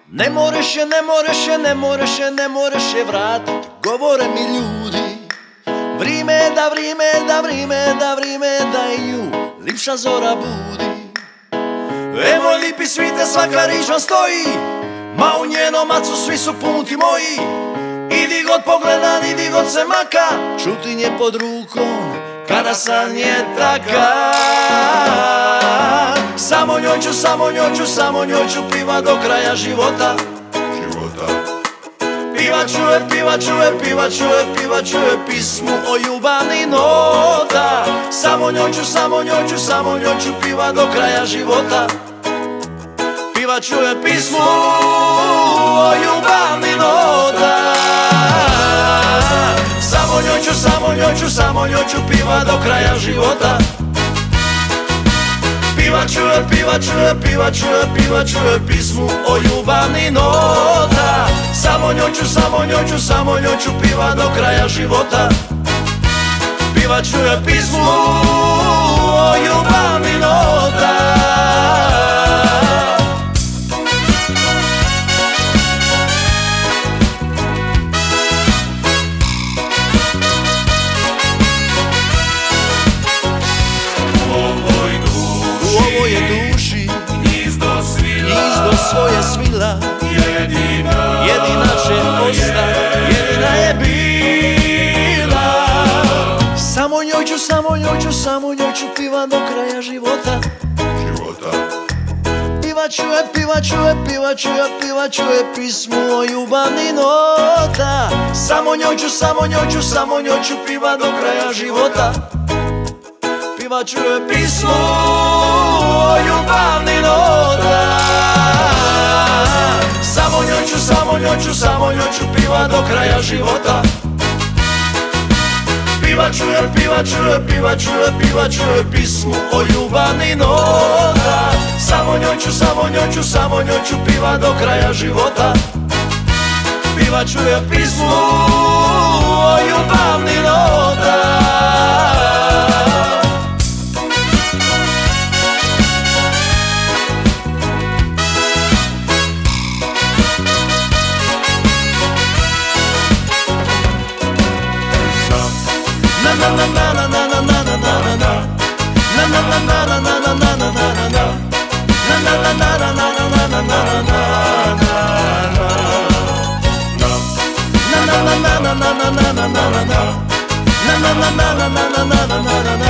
Ne moreš je, ne moreš je, ne moreš je, ne moreš je vratit, govore mi ljudi. Vrime je da, vrime je da, vrime je da, vrime je da i nju lipša zora budi. Evo lipi svite, svaka rič vam stoji, ma u njenom macu svi su puti moji. Idi god pogledan, idi god se maka, čutin je pod rukom kada san je taka. Samo njoj ću, samo njoj ću, samo njoj ću piva do kraja života. Pivat ću je, pivat ću je, pivat ću je, pivat ću je pismu o ljubavni nota. Samo njoj ću, samo njoj ću, samo njoj ću piva do kraja života. Pivat ću je pismu o ljubavni nota. Samo njoj ću, samo njoj ću, samo njoj ću piva do kraja života. Pivat ću je, pivat ću je, pivat ću je, pivat ću je pismu o ljubavni nota. Samo njoj ću, samo njoj ću, samo njoj ću piva do kraja života. Pivat ću je pismu o ljubavni nota. U ovoj je duši gnizdo svoje svila, jedina će ostati, jedina je bila. Samo njoj ću, samo njoj ću, samo njoj ću pivat do kraja života. Pivat ću je, pivat ću je, pivat ću je, pivat ću je pismu o ljubavni nota. Samo njoj ću, samo njoj ću, samo njoj ću pivat do kraja života. Pivat ću je pismu o ljubavni nota. Samo njoj ću, samo njoj ću, samo njoj ću pivat do kraja života. Pivat ću je, pivat ću je, pivat ću je, pivat ću je pismu o ljubavni nota. Samo njoj ću, samo njoj ću, samo njoj ću pivat do kraja života. Pivat ću je pismu o ljubavni nota. Na